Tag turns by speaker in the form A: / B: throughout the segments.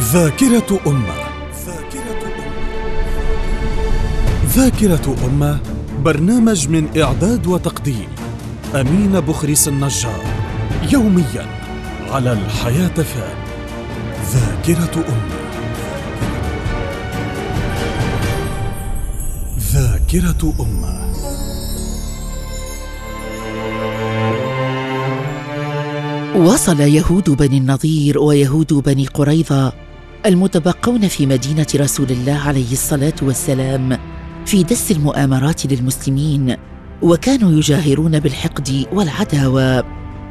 A: ذاكرة أمة. ذاكرة أمة برنامج من إعداد وتقديم أمين بخريس النجار، يوميا على الحياة فان. ذاكرة أمة. ذاكرة أمة.
B: وصل يهود بني النضير ويهود بني قريظة المتبقون في مدينة رسول الله عليه الصلاة والسلام في دس المؤامرات للمسلمين، وكانوا يجاهرون بالحقد والعداوة،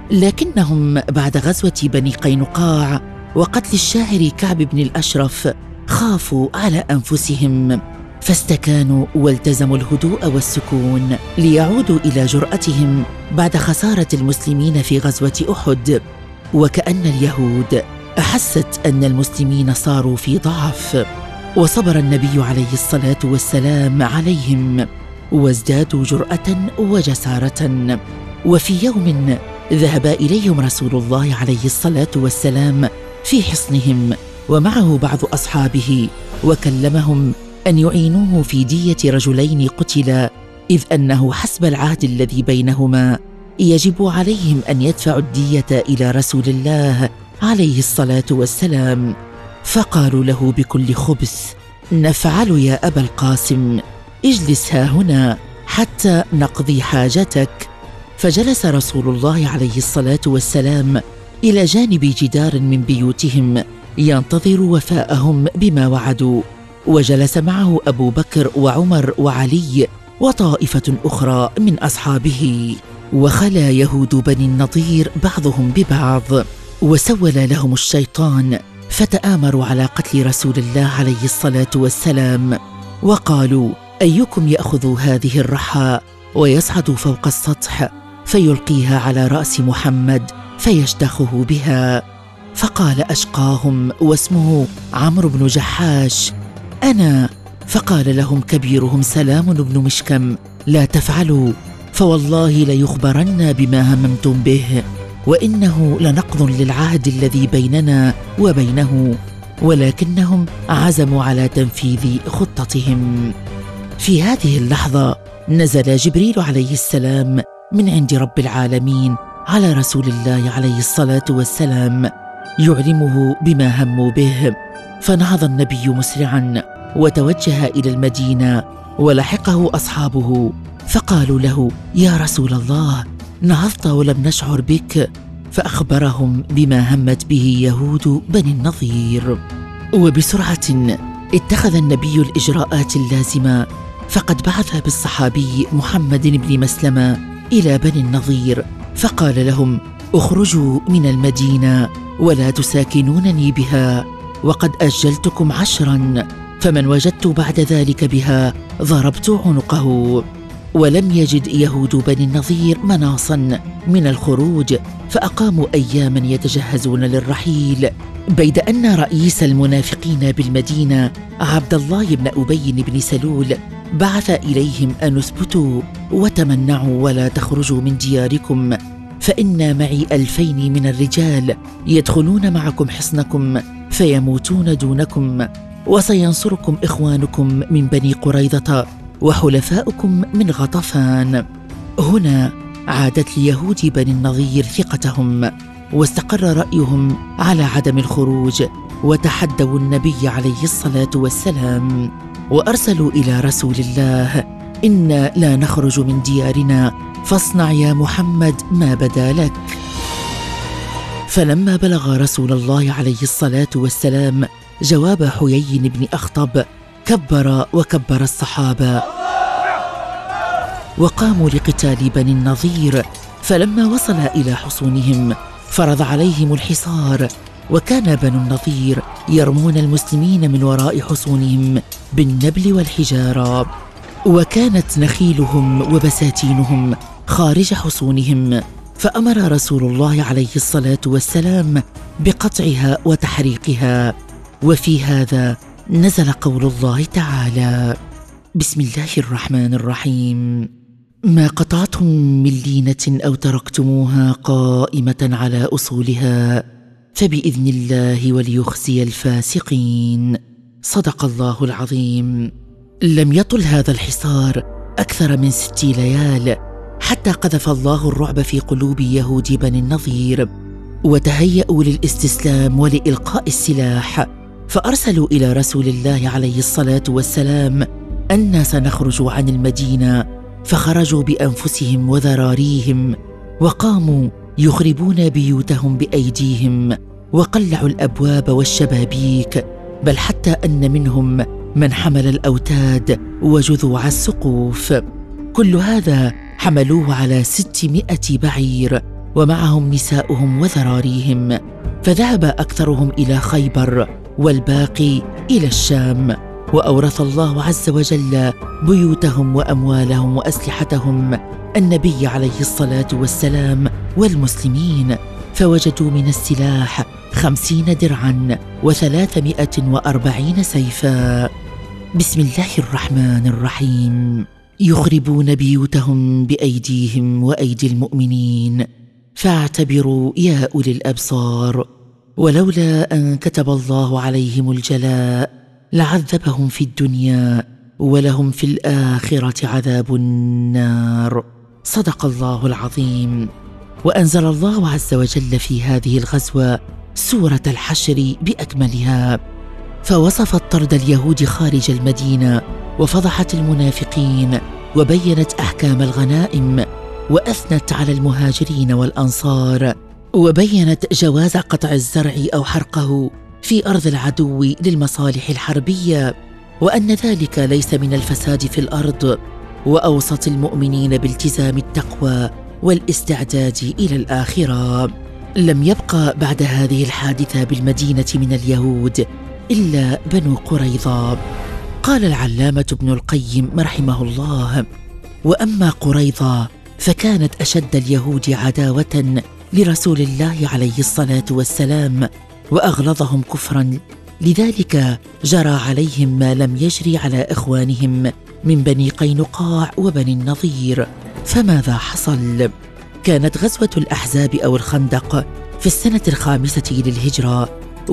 B: لكنهم بعد غزوة بني قينقاع وقتل الشاعر كعب بن الأشرف خافوا على أنفسهم، فاستكانوا والتزموا الهدوء والسكون ليعودوا إلى جرأتهم بعد خسارة المسلمين في غزوة أحد. وكأن اليهود أحست أن المسلمين صاروا في ضعف، وصبر النبي عليه الصلاة والسلام عليهم وازدادوا جرأة وجسارة. وفي يوم ذهب إليهم رسول الله عليه الصلاة والسلام في حصنهم ومعه بعض أصحابه، وكلمهم أن يعينوه في دية رجلين قتلا، إذ أنه حسب العهد الذي بينهما يجب عليهم أن يدفعوا الدية إلى رسول الله عليه الصلاة والسلام. فقالوا له بكل خبث: نفعل يا أبا القاسم، اجلس ها هنا حتى نقضي حاجتك. فجلس رسول الله عليه الصلاة والسلام إلى جانب جدار من بيوتهم ينتظر وفاءهم بما وعدوا، وجلس معه أبو بكر وعمر وعلي وطائفة أخرى من أصحابه. وخلا يهود بني النضير بعضهم ببعض، وسول لهم الشيطان، فتآمروا على قتل رسول الله عليه الصلاة والسلام، وقالوا: أيكم يأخذ هذه الرحى ويصعد فوق السطح فيلقيها على رأس محمد فيشتخه بها؟ فقال أشقاهم واسمه عمرو بن جحاش: أنا. فقال لهم كبيرهم سلام بن مشكم: لا تفعلوا، فوالله ليخبرن بما هممتم به، وإنه لنقض للعهد الذي بيننا وبينه. ولكنهم عزموا على تنفيذ خطتهم. في هذه اللحظة نزل جبريل عليه السلام من عند رب العالمين على رسول الله عليه الصلاة والسلام يعلمه بما هموا به، فنهض النبي مسرعا وتوجه إلى المدينة، ولحقه أصحابه فقالوا له: يا رسول الله، نهضت ولم نشعر بك. فأخبرهم بما همت به يهود بني النضير. وبسرعة اتخذ النبي الإجراءات اللازمة، فقد بعث بالصحابي محمد بن مسلمة إلى بني النضير فقال لهم: اخرجوا من المدينة ولا تساكنونني بها، وقد أجلتكم 10، فمن وجدت بعد ذلك بها ضربت عنقه. ولم يجد يهود بني النضير مناصا من الخروج، فأقاموا أياما يتجهزون للرحيل، بيد أن رئيس المنافقين بالمدينة عبد الله بن أبي بن سلول بعث إليهم أن اثبتوا وتمنعوا ولا تخرجوا من دياركم، فإن معي 2000 من الرجال يدخلون معكم حصنكم فيموتون دونكم، وسينصركم إخوانكم من بني قريظة وحلفاؤكم من غطفان. هنا عادت ليهود بني النضير ثقتهم، واستقر رأيهم على عدم الخروج، وتحدوا النبي عليه الصلاة والسلام، وأرسلوا إلى رسول الله: إنا لا نخرج من ديارنا، فاصنع يا محمد ما بدا لك. فلما بلغ رسول الله عليه الصلاة والسلام جواب حيي بن أخطب كبر وكبر الصحابة وقاموا لقتال بني النضير. فلما وصل إلى حصونهم فرض عليهم الحصار، وكان بنو النضير يرمون المسلمين من وراء حصونهم بالنبل والحجارة، وكانت نخيلهم وبساتينهم خارج حصونهم، فأمر رسول الله عليه الصلاة والسلام بقطعها وتحريقها. وفي هذا نزل قول الله تعالى: بسم الله الرحمن الرحيم: ما قطعتم من لينة أو تركتموها قائمة على أصولها فبإذن الله وليخزي الفاسقين. صدق الله العظيم. لم يطل هذا الحصار أكثر من 6 ليال حتى قذف الله الرعب في قلوب يهود بني النضير، وتهيأوا للاستسلام ولإلقاء السلاح، فأرسلوا إلى رسول الله عليه الصلاة والسلام أن سنخرج عن المدينة، فخرجوا بأنفسهم وذراريهم وقاموا يخربون بيوتهم بأيديهم وقلعوا الأبواب والشبابيك، بل حتى أن منهم من حمل الأوتاد وجذوع السقوف. كل هذا حملوه على 600 بعير ومعهم نساؤهم وذراريهم، فذهب أكثرهم إلى خيبر والباقي إلى الشام، وأورث الله عز وجل بيوتهم وأموالهم وأسلحتهم النبي عليه الصلاة والسلام والمسلمين، فوجدوا من السلاح 50 درعاً و340 سيفاً. بسم الله الرحمن الرحيم. يخربون بيوتهم بأيديهم وأيدي المؤمنين، فاعتبروا يا أولي الأبصار. ولولا أن كتب الله عليهم الجلاء لعذبهم في الدنيا ولهم في الآخرة عذاب النار. صدق الله العظيم. وأنزل الله عز وجل في هذه الغزوة سورة الحشر بأكملها، فوصفت طرد اليهود خارج المدينة وفضحت المنافقين وبينت أحكام الغنائم وأثنت على المهاجرين والأنصار، وبينت جواز قطع الزرع أو حرقه في أرض العدو للمصالح الحربية، وأن ذلك ليس من الفساد في الأرض، وأوصت المؤمنين بالتزام التقوى والاستعداد إلى الآخرة. لم يبقى بعد هذه الحادثة بالمدينة من اليهود إلا بنو قريظة. قال العلامة ابن القيم رحمه الله: وأما قريظة فكانت أشد اليهود عداوة لرسول الله عليه الصلاة والسلام وأغلظهم كفراً، لذلك جرى عليهم ما لم يجري على إخوانهم من بني قينقاع وبني النضير. فماذا حصل؟ كانت غزوة الأحزاب أو الخندق في السنة 5 للهجرة،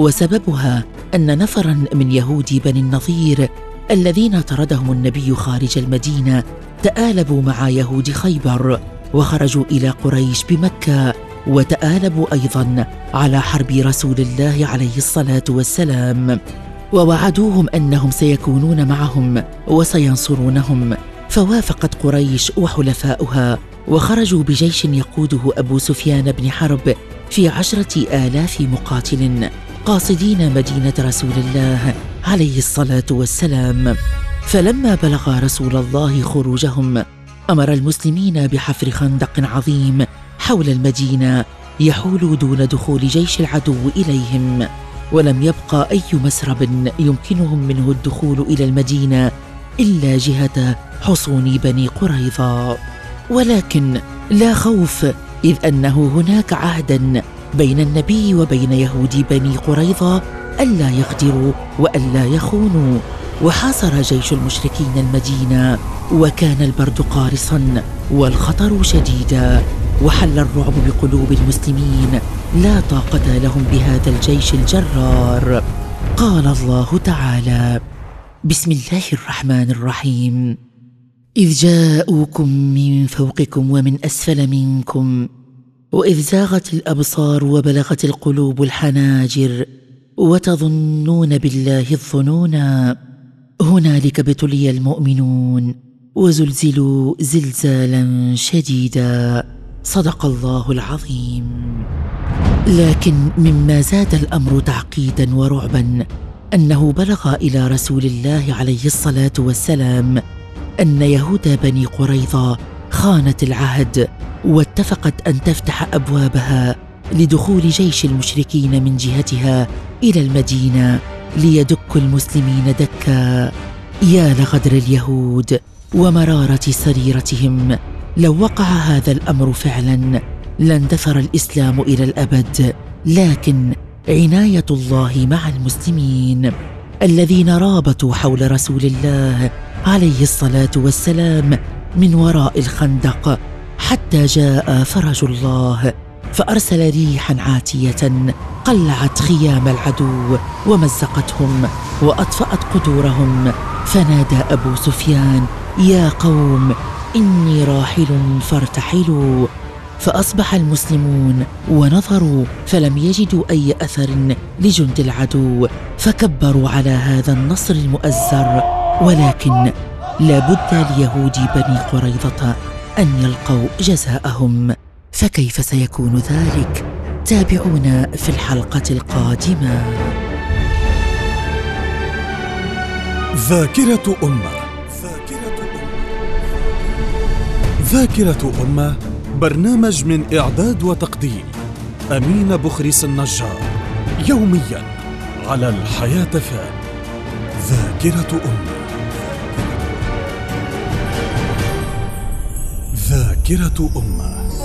B: وسببها أن نفراً من يهود بني النضير الذين طردهم النبي خارج المدينة تآلبوا مع يهود خيبر وخرجوا إلى قريش بمكة، وتآلبوا أيضاً على حرب رسول الله عليه الصلاة والسلام، ووعدوهم أنهم سيكونون معهم وسينصرونهم. فوافقت قريش وحلفاؤها وخرجوا بجيش يقوده أبو سفيان بن حرب في 10,000 مقاتل قاصدين مدينة رسول الله عليه الصلاة والسلام. فلما بلغ رسول الله خروجهم أمر المسلمين بحفر خندق عظيم حول المدينة يحول دون دخول جيش العدو إليهم، ولم يبقى أي مسرب يمكنهم منه الدخول إلى المدينة إلا جهة حصون بني قريظة. ولكن لا خوف، إذ أنه هناك عهداً بين النبي وبين يهود بني قريظة ألا يغدروا وألا يخونوا. وحاصر جيش المشركين المدينة، وكان البرد قارصاً والخطر شديداً، وحل الرعب بقلوب المسلمين لا طاقة لهم بهذا الجيش الجرار. قال الله تعالى: بسم الله الرحمن الرحيم: إذ جاءوكم من فوقكم ومن أسفل منكم وإذ زاغت الأبصار وبلغت القلوب الحناجر وتظنون بالله الظنونا هنالك ابتلي المؤمنون وزلزلوا زلزالا شديدا. صدق الله العظيم. لكن مما زاد الأمر تعقيدا ورعبا أنه بلغ إلى رسول الله عليه الصلاة والسلام أن يهود بني قريظة خانت العهد واتفقت أن تفتح أبوابها لدخول جيش المشركين من جهتها إلى المدينة ليدك المسلمين دكا. يا لغدر اليهود ومرارة سريرتهم، لو وقع هذا الأمر فعلا لاندثر الإسلام إلى الأبد، لكن عناية الله مع المسلمين الذين رابطوا حول رسول الله عليه الصلاة والسلام من وراء الخندق حتى جاء فرج الله، فأرسل ريحا عاتية قلعت خيام العدو ومزقتهم وأطفأت قدورهم. فنادى أبو سفيان: يا قوم إني راحل فارتحلوا. فأصبح المسلمون ونظروا فلم يجدوا أي أثر لجند العدو، فكبروا على هذا النصر المؤزر. ولكن لا بد ليهود بني قريظة أن يلقوا جزاءهم، فكيف سيكون ذلك؟ تابعونا في الحلقة القادمة.
A: ذاكرة أمة. ذاكرة أمة برنامج من إعداد وتقديم أمين بخريس النجار، يومياً على الحياة FM. ذاكرة أمة. ذاكرة أمة.